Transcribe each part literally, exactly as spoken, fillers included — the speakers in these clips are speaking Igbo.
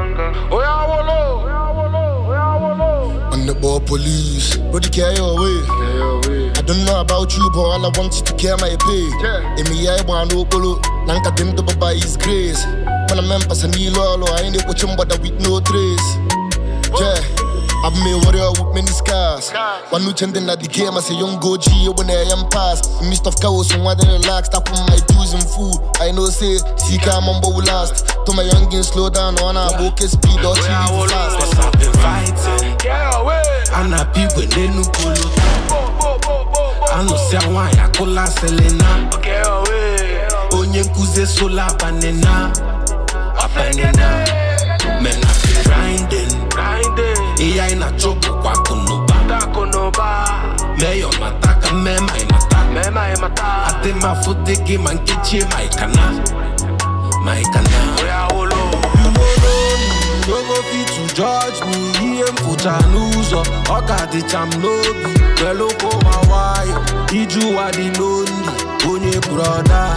Oh yeah, wolo, oh yeah, wolo. On the ball police, body carry your way. I don't know about you, but all I want you to care my pay. In me, I want no polo. Nanka dem to by his grace. When I'm members and lolo, I ain't watching but with no trace. Yeah, I've made warrior with many scars. One new chandin at the game, I say young go G when I am past. Mist of chaos, so I relax, tap on my dues and food. I know say, see come on will last. To my youngin slow down on our book speed or chill fast. Cause I've been fighting. I'm not people they no polo. I know say why I call her Selena. Onye kuze sola banana. Banana. Men I be grinding. A I na choco kwa konoba. Me yo mataka me my mata. Ate ma fote ki man kichi my kana. My kana. You no go fit to judge me. He am for Januso. Oka di cham lobi. Welo ko mawayo. Iju wa di lonely. Onye brother.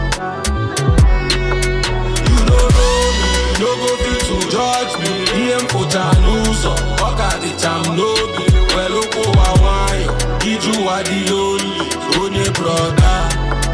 You no know me. No go fit to judge me. He am for Januso. Oka di cham lobi. Welo ko mawayo. Iju wa di lonely. Onye brother.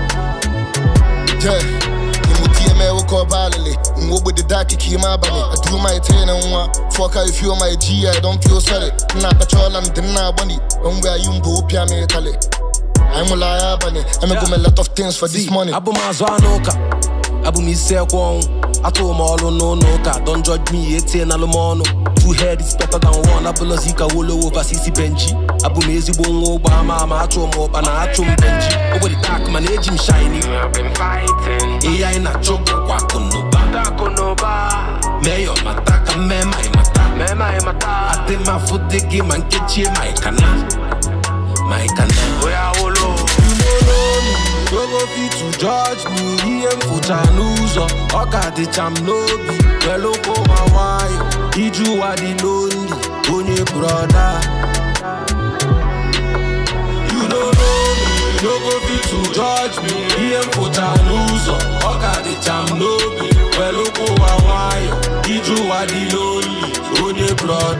Yeah. I will call Valley. What with the dark keep my body? I do my ten and one. Fuck how you feel my G, I don't feel sorry. Not patrol and dinner bunny. When we are young, go piano tally. I'm a liar bunny. I'm a lot of things for this money. Abu Mazanoka. Abu Misel Kwong. I told them all no no ka. Don't judge me, eighteen alamono. Two head is better than one. Abu Lazika Wolo over C C Benji. Abu Mezi Bongo Obama, Macho Mop and Achum Benji. Over the dark man, age him shiny. I've been fighting. A I na choco kwa konoba. Me yo mataka me my mata. Ate ma fote ki man kichi my kana. My kana. Oh yeah, wolo. You no know me. No go fit to judge me. He am for Januso. Oka di cham lobi. Welo ko mawayo. Iju wa di lonely. Onye brother. You no know me. No go fit to judge me. He am for Januso. Oka di cham lobi. Welo ko mawayo. Iju wa di lonely. Onye brother.